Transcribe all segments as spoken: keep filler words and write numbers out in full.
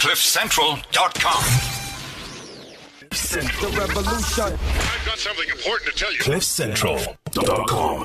cliff central dot com. The revolution. I've got something important to tell you. cliff central dot com.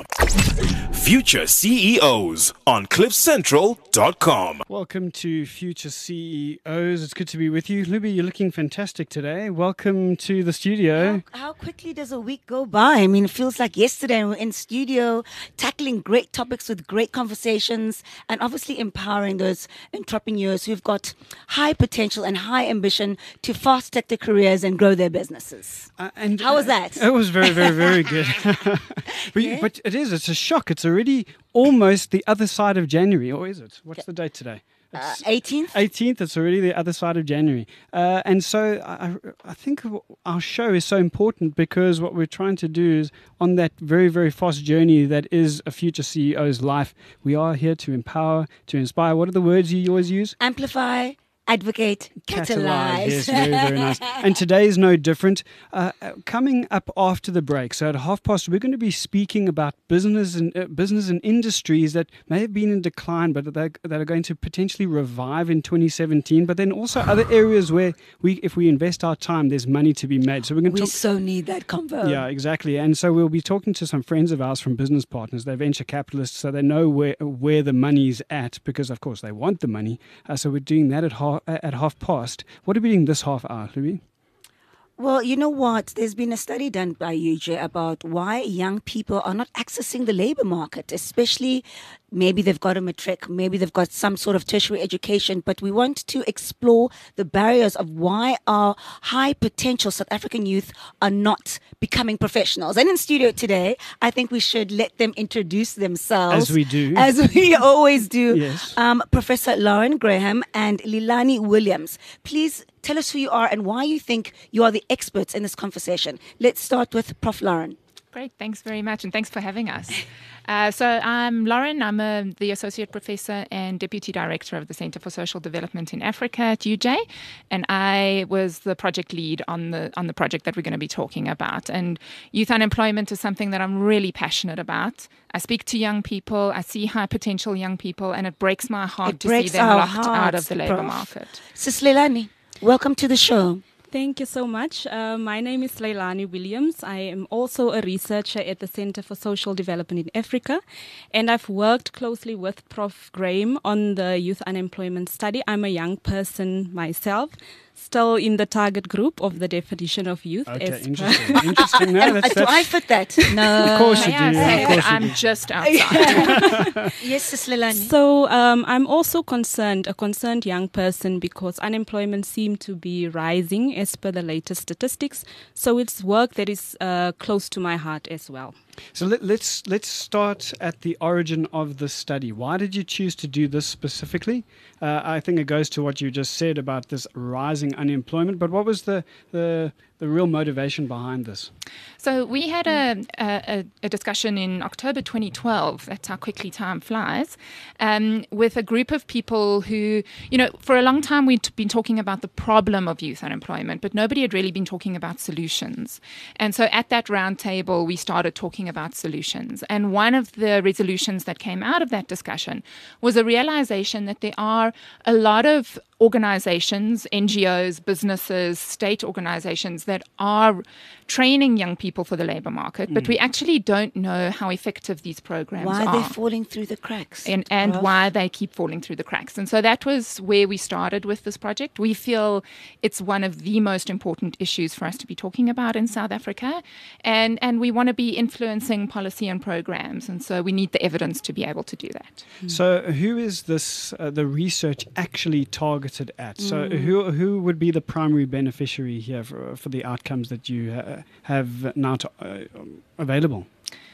Future C E Os on cliff central dot com. Welcome to Future C E Os. It's good to be with you. Luby, you're looking fantastic today. Welcome to the studio. How, how quickly does a week go by? I mean, it feels like yesterday we we're in studio tackling great topics with great conversations and obviously empowering those entrepreneurs who've got high potential and high ambition to fast-track their careers and grow their businesses. Uh, and How was that? Uh, it was very, very, very good. but, Yeah? but it is. It's a shock. It's already almost the other side of January, or is it? What's the date today? Uh, eighteenth? eighteenth, it's already the other side of January. Uh, and so I, I think our show is so important because what we're trying to do is on that very, very fast journey that is a future C E O's life, we are here to empower, to inspire. What are the words you always use? Amplify, advocate, catalyze. Yes, very, very nice. And today is no different. Uh, coming up after the break, so at half past, we're going to be speaking about business and uh, business and industries that may have been in decline, but that, that are going to potentially revive in twenty seventeen. But then also other areas where we, if we invest our time, there's money to be made. So we're going to We talk. so need that convo. Yeah, exactly. And so we'll be talking to some friends of ours from business partners. They're venture capitalists, so they know where where the money's at because, of course, they want the money. Uh, so we're doing that at half at half past. What are we doing this half hour, Louis? Well, you know what? There's been a study done by U J about why young people are not accessing the labor market, especially maybe they've got a matric, maybe they've got some sort of tertiary education, but we want to explore the barriers of why our high potential South African youth are not becoming professionals. And in studio today, I think we should let them introduce themselves. As we do. As we always do. Yes. Um, Professor Lauren Graham and Lilani Williams. Please tell us who you are and why you think you are the experts in this conversation. Let's start with Professor Lauren. Great, thanks very much, and thanks for having us. Uh, so I'm Lauren, I'm a, the Associate Professor and Deputy Director of the Centre for Social Development in Africa at U J, and I was the project lead on the on the project that we're going to be talking about. And youth unemployment is something that I'm really passionate about. I speak to young people, I see high potential young people, and it breaks my heart It to breaks see them our locked out hearts, of the labour Prof. market. Sis Lilani, welcome to the show. Thank you so much. Uh, my name is Leilani Williams. I am also a researcher at the Centre for Social Development in Africa, and I've worked closely with Professor Graham on the youth unemployment study. I'm a young person myself, still in the target group of the definition of youth. Okay, as interesting. interesting. No, that's, Do I that's, fit that? No. of course you May I do. say Of that course you I'm do. just outside. Yes, Sis Lilani. So um, I'm also concerned, a concerned young person, because unemployment seems to be rising as per the latest statistics. So it's work that is uh, close to my heart as well. So let, let's let's start at the origin of the study. Why did you choose to do this specifically? Uh, I think it goes to what you just said about this rising unemployment. But what was the the, the real motivation behind this? So we had a, a, a discussion in October twenty twelve, that's how quickly time flies, um, with a group of people who, you know, for a long time we'd been talking about the problem of youth unemployment, but nobody had really been talking about solutions. And so at that round table, we started talking about solutions. And one of the resolutions that came out of that discussion was a realization that there are a lot of organizations, N G Os, businesses, state organizations that are training young people for the labor market, but we actually don't know how effective these programs Why are. they're falling through the cracks. and, and Prof? why they keep falling through the cracks. And so that was where we started with this project. We feel it's one of the most important issues for us to be talking about in South Africa. And, and we want to be influencing policy and programs. And so we need the evidence to be able to do that. So who is this, uh, the research actually targeted at? So who who would be the primary beneficiary here for, for the outcomes that you uh, have now to, uh, available?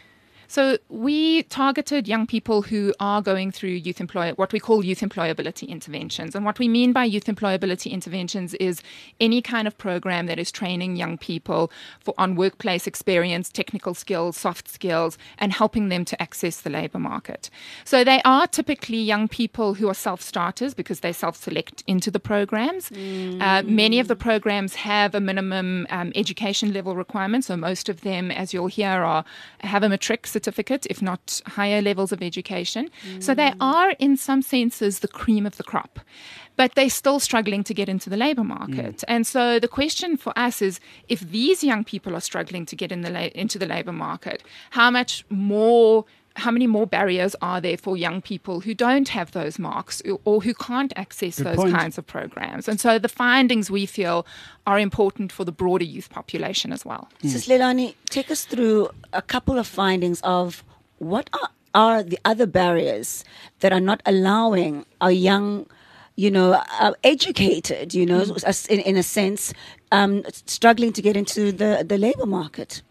So we targeted young people who are going through youth employ what we call youth employability interventions. And what we mean by youth employability interventions is any kind of program that is training young people for on workplace experience, technical skills, soft skills, and helping them to access the labor market. So they are typically young people who are self-starters because they self-select into the programs. Mm. Uh, many of the programs have a minimum um, education level requirement. So most of them, as you'll hear, are have a matric certificate certificate, if not higher levels of education. Mm. So they are, in some senses, the cream of the crop. But they're still struggling to get into the labor market. Mm. And so the question for us is, if these young people are struggling to get in the la- into the labor market, how much more, how many more barriers are there for young people who don't have those marks or, or who can't access Good those point. kinds of programs? And so the findings, we feel, are important for the broader youth population as well. Mm. Sis Leilani, take us through a couple of findings of what are, are the other barriers that are not allowing our young, you know, uh, educated, you know, mm. in, in a sense, um, struggling to get into the, the labor market.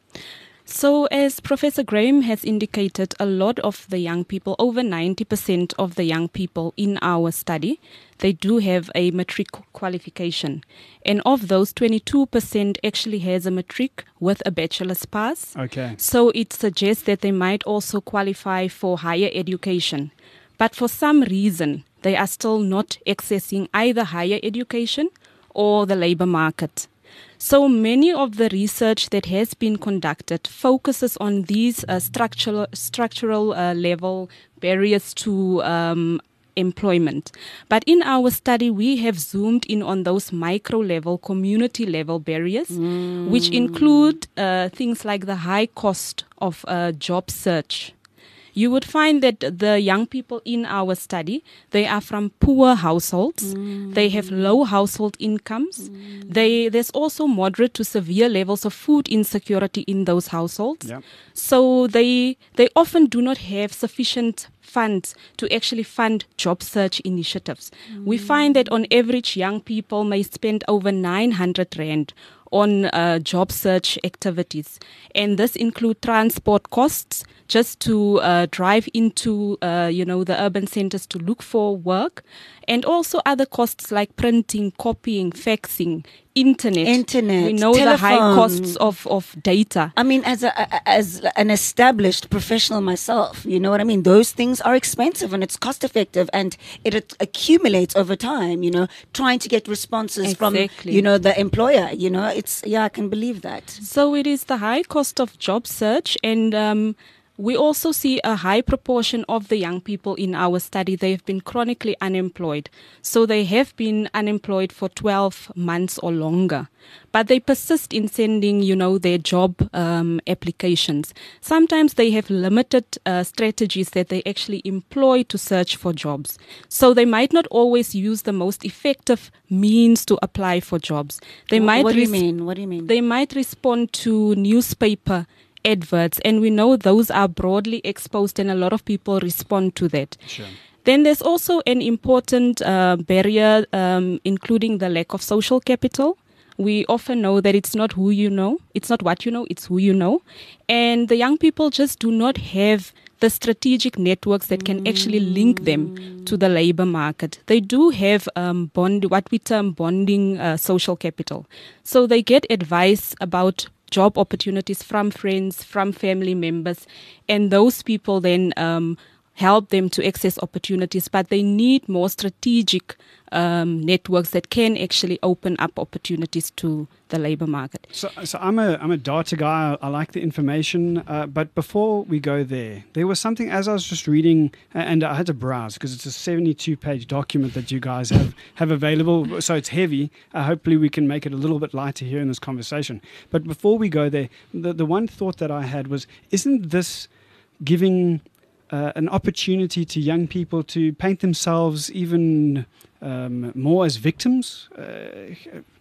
So as Professor Graham has indicated, a lot of the young people, over ninety percent of the young people in our study, they do have a matric qualification. And of those, twenty-two percent actually has a matric with a bachelor's pass. Okay. So it suggests that they might also qualify for higher education. But for some reason, they are still not accessing either higher education or the labor market. So many of the research that has been conducted focuses on these uh, structural structural uh, level barriers to um, employment. But in our study, we have zoomed in on those micro level, community level barriers, mm. which include uh, things like the high cost of uh, job search. You would find that the young people in our study, they are from poor households. Mm. They have low household incomes. Mm. They, there's also moderate to severe levels of food insecurity in those households. Yep. So they, they often do not have sufficient funds to actually fund job search initiatives. Mm. We find that on average, young people may spend over nine hundred rand on uh, job search activities. And this include transport costs just to uh, drive into, uh, you know, the urban centers to look for work. And also other costs like printing, copying, faxing, internet. Internet, We know telephone. the high costs of, of data. I mean, as a, as an established professional myself, you know what I mean? Those things are expensive and it's cost effective and it ac- accumulates over time, you know, trying to get responses Exactly. from, you know, the employer, you know, it's, yeah, I can believe that. So it is the high cost of job search, and um, we also see a high proportion of the young people in our study, they have been chronically unemployed. So they have been unemployed for twelve months or longer. But they persist in sending, you know, their job um, applications. Sometimes they have limited uh, strategies that they actually employ to search for jobs. So they might not always use the most effective means to apply for jobs. They What, might what do you res- mean? What do you mean? They might respond to newspaper adverts, and we know those are broadly exposed and a lot of people respond to that. Sure. Then there's also an important uh, barrier, um, including the lack of social capital. We often know that it's not who you know, it's not what you know, it's who you know. And the young people just do not have the strategic networks that can actually link them to the labor market. They do have um, bond, what we term bonding uh, social capital. So they get advice about job opportunities from friends, from family members, and those people then um, help them to access opportunities, but they need more strategic um, networks that can actually open up opportunities to the labor market. So, so I'm a I'm a data guy. I, I like the information. Uh, but before we go there, there was something as I was just reading, uh, and I had to browse because it's a seventy-two page document that you guys have have available. So it's heavy. Uh, hopefully, we can make it a little bit lighter here in this conversation. But before we go there, the the one thought that I had was, isn't this giving uh, an opportunity to young people to paint themselves even um, more as victims? Uh,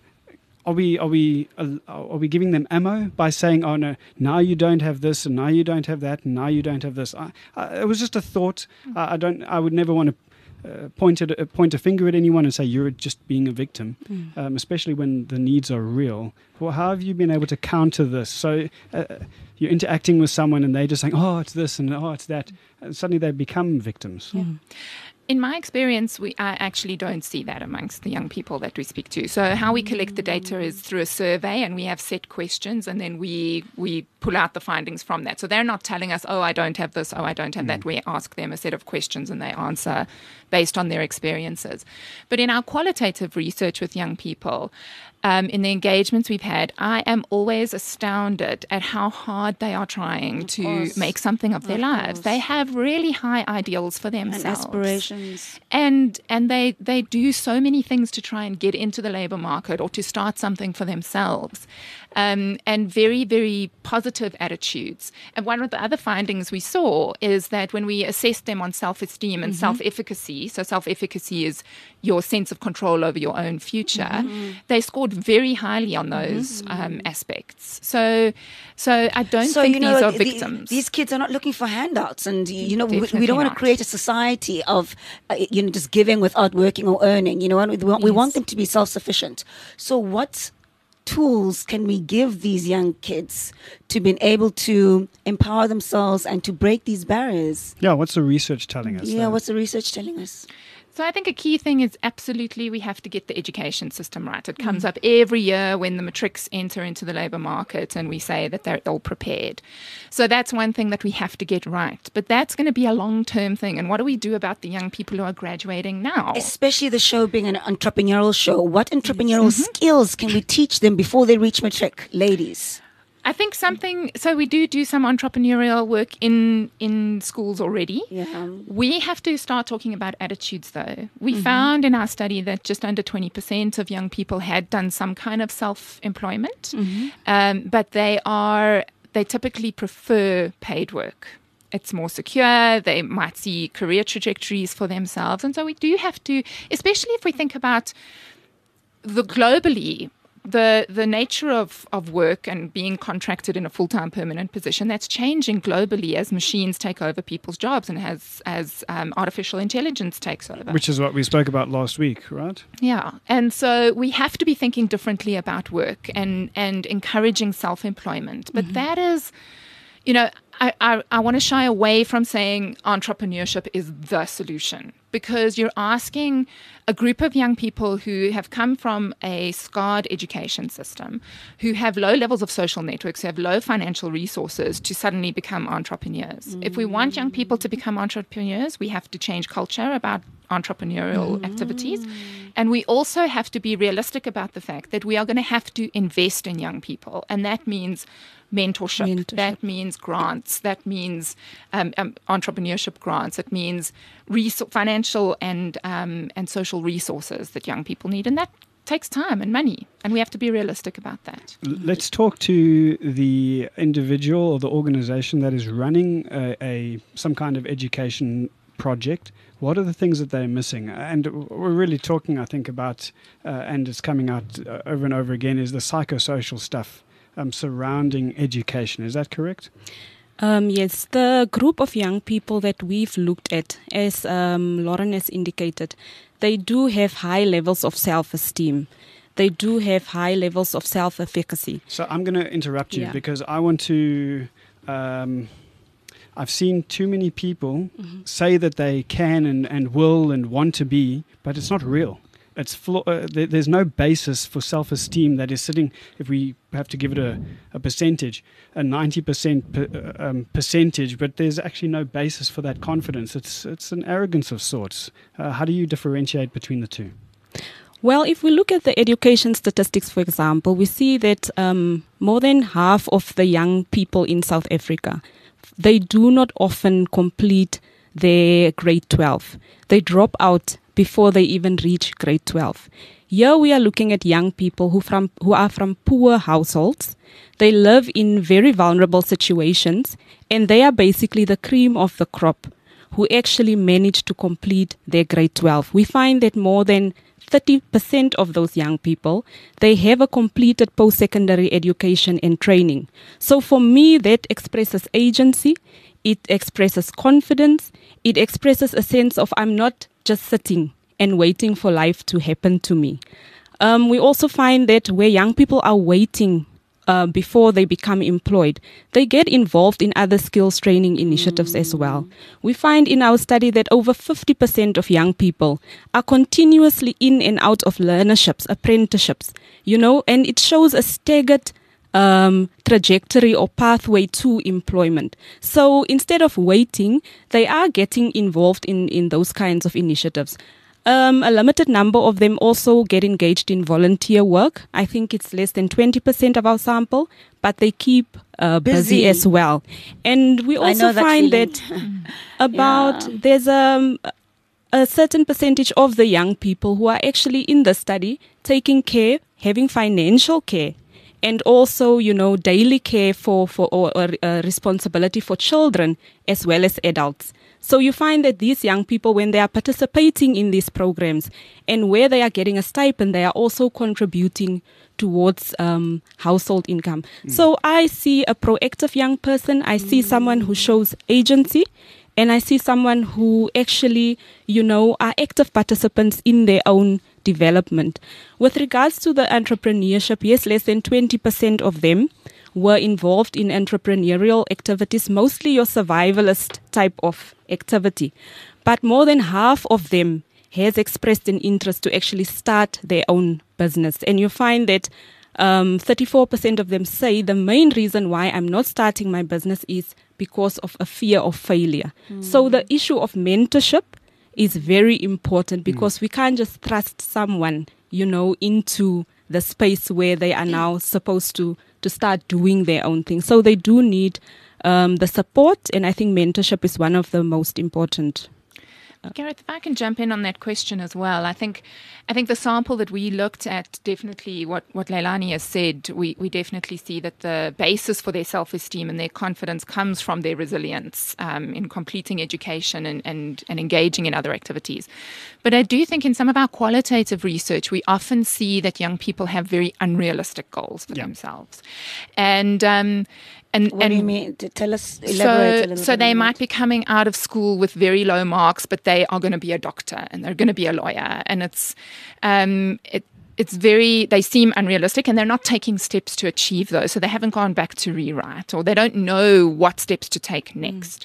Are we are we are we giving them ammo by saying, oh no, now you don't have this and now you don't have that and now you don't have this? I, I, it was just a thought. I, I don't. I would never want to uh, point at uh, point a finger at anyone and say you're just being a victim, mm. um, especially when the needs are real. Well, how have you been able to counter this? So uh, you're interacting with someone and they're just saying, oh, it's this and oh, it's that, and suddenly they become victims. Yeah. In my experience, we I actually don't see that amongst the young people that we speak to. So how we collect the data is through a survey, and we have set questions, and then we we pull out the findings from that. So they're not telling us, oh, I don't have this, oh, I don't have that. We ask them a set of questions and they answer based on their experiences. But in our qualitative research with young people, um, in the engagements we've had, I am always astounded at how hard they are trying Of to course. make something of their Of lives. course. They have really high ideals for And themselves. aspirations. And and they, they do so many things to try and get into the labor market or to start something for themselves. Um, and very, very positive attitudes. And one of the other findings we saw is that when we assessed them on self-esteem and Mm-hmm. self-efficacy, so self-efficacy is your sense of control over your own future, Mm-hmm. they scored very highly on those um, aspects. So so I don't So, think you know, these are the- victims. these kids are not looking for handouts. And, you know, we, we Definitely don't want to not. create a society of, uh, you know, just giving without working or earning. You know, and we want, we want Yes. them to be self-sufficient. So what tools can we give these young kids to be able to empower themselves and to break these barriers? Yeah, what's the research telling us? Yeah, though? what's the research telling us? So I think a key thing is absolutely we have to get the education system right. It comes up every year when the matrics enter into the labour market and we say that they're all prepared. So that's one thing that we have to get right. But that's going to be a long-term thing. And what do we do about the young people who are graduating now? Especially the show being an entrepreneurial show. What entrepreneurial skills can we teach them before they reach matric, ladies? I think something, so we do do some entrepreneurial work in, in schools already. Yeah. We have to start talking about attitudes, though. We found in our study that just under twenty percent of young people had done some kind of self-employment, um, but they are they typically prefer paid work. It's more secure. They might see career trajectories for themselves, and so we do have to, especially if we think about the globally. The the nature of, of work and being contracted in a full-time permanent position, that's changing globally as machines take over people's jobs and as, as um, artificial intelligence takes over. Which is what we spoke about last week, right? Yeah. And so we have to be thinking differently about work and, and encouraging self-employment. But that is, you know, I, I, I want to shy away from saying entrepreneurship is the solution, because you're asking a group of young people who have come from a scarred education system, who have low levels of social networks, who have low financial resources, to suddenly become entrepreneurs. Mm. If we want young people to become entrepreneurs, we have to change culture about entrepreneurial mm. activities. And we also have to be realistic about the fact that we are going to have to invest in young people. And that means mentorship. Mentorship. That means grants. That means um, um, entrepreneurship grants. It means res- financial and um, and social resources that young people need, and that takes time and money, and we have to be realistic about that. L- Let's talk to the individual or the organization that is running a, a some kind of education project. What are the things that they're missing? And we're really talking, I think, about, uh, and it's coming out uh, over and over again, is the psychosocial stuff um, surrounding education. Is that correct? Um, yes, the group of young people that we've looked at, as um, Lauren has indicated, they do have high levels of self-esteem. They do have high levels of self-efficacy. So I'm going to interrupt you Yeah. because I want to... Um, I've seen too many people mm-hmm. say that they can and, and will and want to be, but it's not real. It's flo- uh, there, there's no basis for self-esteem that is sitting, if we have to give it a, a percentage, a ninety percent per, um, percentage, but there's actually no basis for that confidence. It's, it's an arrogance of sorts. Uh, how do you differentiate between the two? Well, if we look at the education statistics, for example, we see that um, more than half of the young people in South Africa, they do not often complete their grade twelve. They drop out before they even reach grade twelve. Here we are looking at young people who from who are from poor households. They live in very vulnerable situations, and they are basically the cream of the crop who actually manage to complete their grade twelve. We find that more than thirty percent of those young people, they have a completed post-secondary education and training. So for me, that expresses agency, it expresses confidence, it expresses a sense of I'm not just sitting and waiting for life to happen to me. Um, we also find that where young people are waiting Uh, before they become employed, they get involved in other skills training initiatives as well. We find in our study that over fifty percent of young people are continuously in and out of learnerships, apprenticeships, you know, and it shows a staggered um, trajectory or pathway to employment. So instead of waiting, they are getting involved in, in those kinds of initiatives. Um, a limited number of them also get engaged in volunteer work. I think it's less than twenty percent of our sample, but they keep uh, busy. busy as well. And we also that find feeling. that about yeah. there's um, a certain percentage of the young people who are actually in the study taking care, having financial care, and also, you know, daily care for, for or, or uh, responsibility for children as well as adults. So you find that these young people, when they are participating in these programs and where they are getting a stipend, they are also contributing towards um, household income. Mm. So I see a proactive young person. I see mm. someone who shows agency. And I see someone who actually, you know, are active participants in their own development. With regards to the entrepreneurship, yes, less than twenty percent of them were involved in entrepreneurial activities, mostly your survivalist type of activity. But more than half of them has expressed an interest to actually start their own business. And you find that um, thirty-four percent of them say the main reason why I'm not starting my business is because of a fear of failure. Mm. So the issue of mentorship is very important because mm. we can't just thrust someone, you know, into the space where they are now supposed to, to start doing their own thing. So they do need um, the support, and I think mentorship is one of the most important. Gareth, if I can jump in on that question as well, I think I think the sample that we looked at, definitely what, what Leilani has said, we, we definitely see that the basis for their self-esteem and their confidence comes from their resilience um, in completing education and, and, and engaging in other activities. But I do think in some of our qualitative research, we often see that young people have very unrealistic goals for yeah. themselves. And um, And, what and do you mean? To tell us, elaborate so, a little so bit. they might be coming out of school with very low marks, but they are going to be a doctor and they're going to be a lawyer. And it's, um, it, it's very, they seem unrealistic and they're not taking steps to achieve those. So they haven't gone back to rewrite, or they don't know what steps to take next. Mm.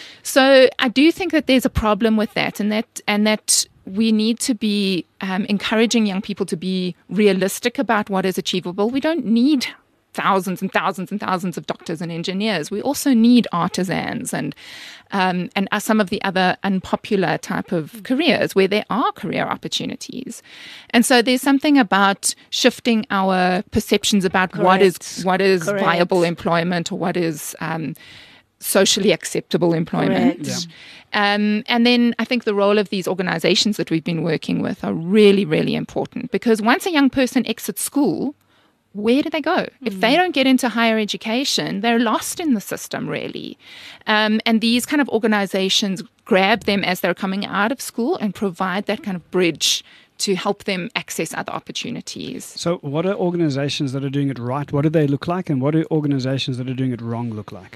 So I do think that there's a problem with that, and that, and that we need to be um, encouraging young people to be realistic about what is achievable. We don't need thousands and thousands and thousands of doctors and engineers. We also need artisans and um, and uh, some of the other unpopular type of careers where there are career opportunities. And so there's something about shifting our perceptions about Correct. what is what is Correct. viable employment, or what is um, socially acceptable employment. Yeah. Um, and then I think the role of these organizations that we've been working with are really, really important, because once a young person exits school, where do they go? Mm. If they don't get into higher education, they're lost in the system, really. Um, and these kind of organizations grab them as they're coming out of school and provide that kind of bridge to help them access other opportunities. So what are organizations that are doing it right? What do they look like? And what do organizations that are doing it wrong look like?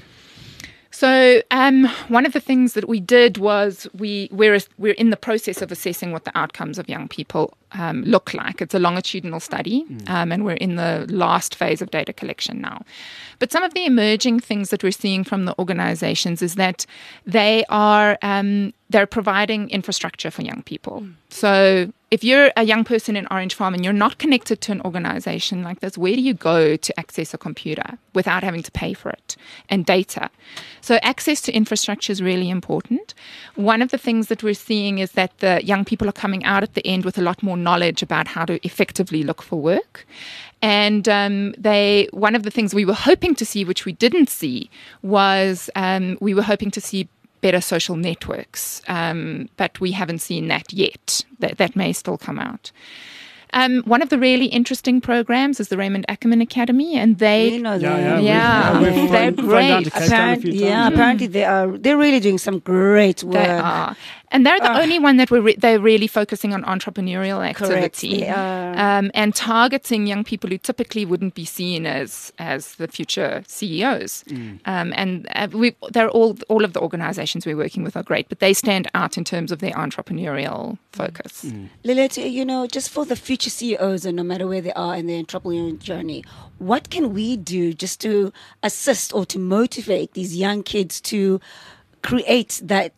So um, one of the things that we did was we, we're, we're in the process of assessing what the outcomes of young people um, look like. It's a longitudinal study, mm. um, and we're in the last phase of data collection now. But some of the emerging things that we're seeing from the organizations is that they are um, they're providing infrastructure for young people. Mm. So if you're a young person in Orange Farm and you're not connected to an organization like this, where do you go to access a computer without having to pay for it, and data? So access to infrastructure is really important. One of the things that we're seeing is that the young people are coming out at the end with a lot more knowledge about how to effectively look for work. And um, they, one of the things we were hoping to see, which we didn't see, was um, we were hoping to see better social networks, um, but we haven't seen that yet. That, that may still come out. Um, one of the really interesting programs is the Raymond Ackerman Academy, and they, you know, yeah, yeah, yeah, we've, yeah, they're we've great. Apparently, yeah, apparently they are. They're really doing some great work. They are. And they're the Uh, only one that we're re- they're really focusing on entrepreneurial activity, Correct, they are. um, and targeting young people who typically wouldn't be seen as as the future C E Os. Mm. Um, and uh, we they're all all of the organizations we're working with are great, but they stand out in terms of their entrepreneurial focus. Mm. Lilith, you know, just for the future C E Os, and no matter where they are in their entrepreneurial journey, what can we do just to assist or to motivate these young kids to create that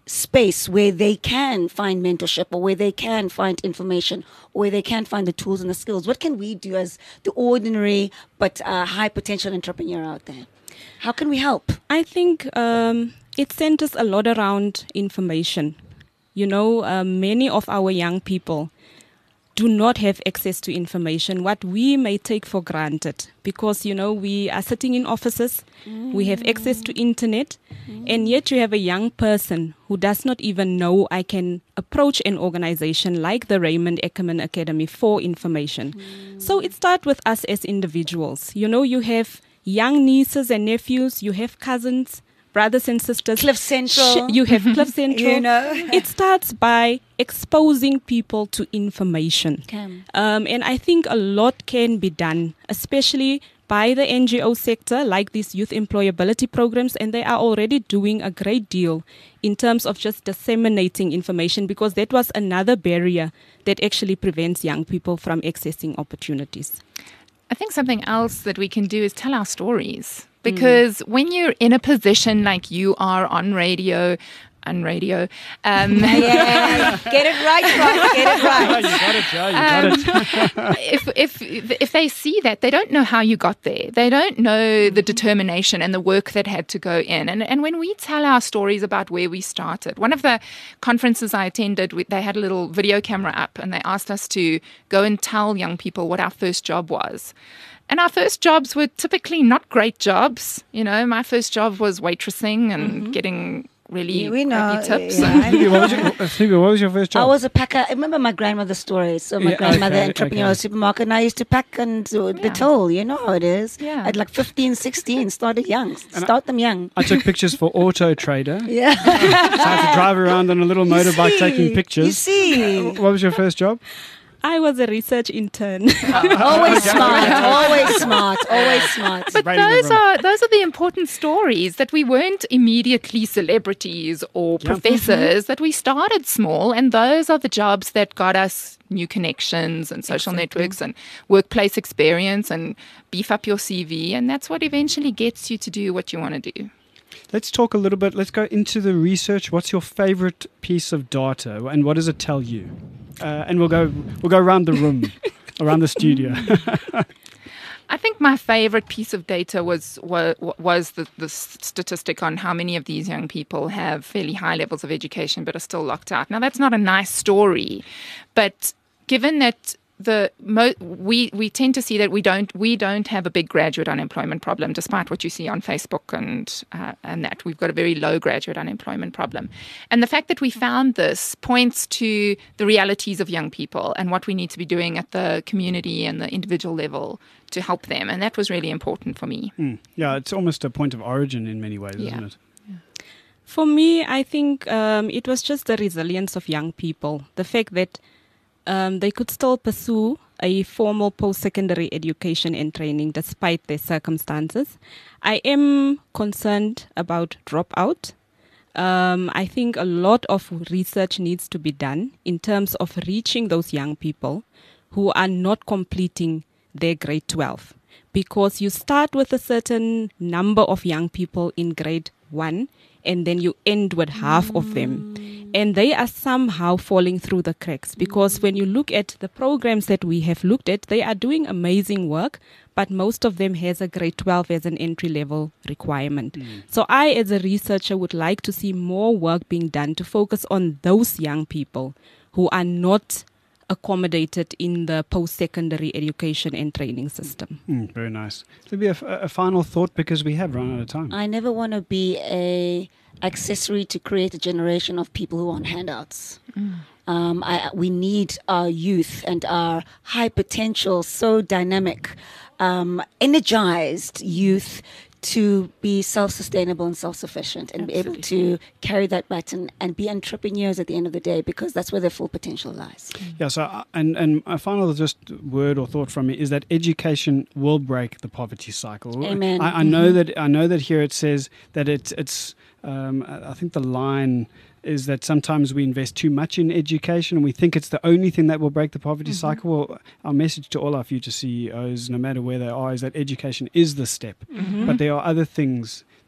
space where they can find mentorship or where they can find information or where they can find the tools and the skills? What can we do as the ordinary but uh, high potential entrepreneur out there? How can we help? I think um, it centers a lot around information. You know, uh, many of our young people do not have access to information, what we may take for granted, because, you know, we are sitting in offices, mm. we have access to internet, mm. and yet you have a young person who does not even know I can approach an organization like the Raymond Ackerman Academy for information. Mm. So it starts with us as individuals. You know, you have young nieces and nephews, you have cousins, brothers and sisters. Cliff Central. You have Cliff Central. You know. It starts by exposing people to information. Okay. Um, and I think a lot can be done, especially by the N G O sector, like these youth employability programs, and they are already doing a great deal in terms of just disseminating information, because that was another barrier that actually prevents young people from accessing opportunities. I think something else that we can do is tell our stories. Because mm. when you're in a position like you are on radio, on radio, um, yeah, yeah, yeah. Get it right, Ross, get it right. You got it, Joe, you got um, it. if, if, if they see that, they don't know how you got there. They don't know the determination and the work that had to go in. And, and when we tell our stories about where we started, one of the conferences I attended, we, they had a little video camera up and they asked us to go and tell young people what our first job was. And our first jobs were typically not great jobs. You know, my first job was waitressing and mm-hmm. getting really yeah, we know. crappy tips. Yeah. Phoebe, what was your, Phoebe, what was your first job? I was a packer. I remember my grandmother's story. So my Yeah, grandmother okay, entrepreneur okay. supermarket, and I used to pack and do the Yeah. till. You know how it is. Yeah. At like fifteen, sixteen, started young. And Start them young. I took pictures for Auto Trader. Yeah. So I had to drive around on a little You motorbike see, taking pictures. You see. What was your first job? I was a research intern. Always smart. Always smart. Always smart. But Right in the those room. are those are the important stories, that we weren't immediately celebrities or Yeah. professors, that we started small, and those are the jobs that got us new connections and social networks and workplace experience and beef up your C V, and that's what eventually gets you to do what you want to do. Let's talk a little bit. Let's go into the research. What's your favorite piece of data, and what does it tell you? Uh, and we'll go we'll go around the room, around the studio. I think my favorite piece of data was was, was the, the statistic on how many of these young people have fairly high levels of education but are still locked out. Now, that's not a nice story, but given that the mo- we we tend to see that we don't we don't have a big graduate unemployment problem, despite what you see on Facebook and uh, and that we've got a very low graduate unemployment problem. And the fact that we found this points to the realities of young people and what we need to be doing at the community and the individual level to help them. And that was really important for me. Mm. Yeah, it's almost a point of origin in many ways, Yeah. isn't it? For me, I think um, it was just the resilience of young people. The fact that um, they could still pursue a formal post-secondary education and training despite their circumstances. I am concerned about dropout. Um, I think a lot of research needs to be done in terms of reaching those young people who are not completing their grade twelve. Because you start with a certain number of young people in grade one, and then you end with half of them. And they are somehow falling through the cracks, because when you look at the programs that we have looked at, they are doing amazing work, but most of them has a grade twelve as an entry-level requirement. Mm. So I, as a researcher, would like to see more work being done to focus on those young people who are not accommodated in the post-secondary education and training system. Mm, very nice. Maybe a, a final thought, because we have run out of time. I never want to be a accessory to create a generation of people who want handouts. Mm. Um, I, we need our youth and our high potential, so dynamic, um, energized youth to be self-sustainable and self-sufficient and Absolutely. be able to carry that baton and be entrepreneurs at the end of the day, because that's where their full potential lies. Yeah, so, uh, and, and a final just word or thought from me is that education will break the poverty cycle. Amen. I, I know that I know that here it says that it's, it's um, I think the line is that sometimes we invest too much in education and we think it's the only thing that will break the poverty mm-hmm. cycle. Well, our message to all our future C E Os, no matter where they are, is that education is the step. Mm-hmm. But there are other things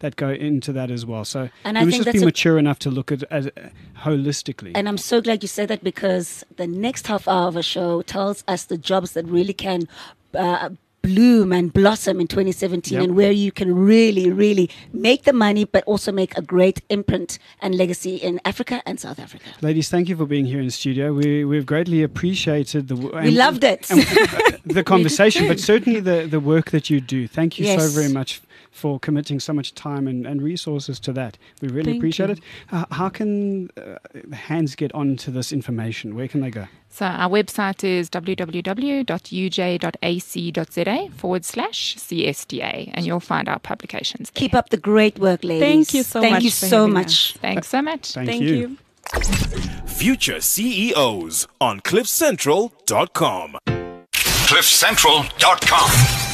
that go into that as well. So And we I must think just be that's a- mature enough to look at it as, uh, holistically. And I'm so glad you said that, because the next half hour of a show tells us the jobs that really can uh, bloom and blossom in twenty seventeen, Yep. and where you can really, really make the money, but also make a great imprint and legacy in Africa and South Africa. Ladies, thank you for being here in the studio. We, we've greatly appreciated the w- We and- loved it. and, uh, the conversation, but certainly the, the work that you do. Thank you Yes. so very much for committing so much time and, and resources to that. We really Thank appreciate you. it. Uh, how can uh, hands get onto this information? Where can they go? So our website is www.uj.ac.za forward slash CSDA, and you'll find our publications there. Keep up the great work, ladies. Thank you so Thank much you for so having much. Thanks so much. Thank, Thank you. Future C E Os on cliff central dot com. cliff central dot com.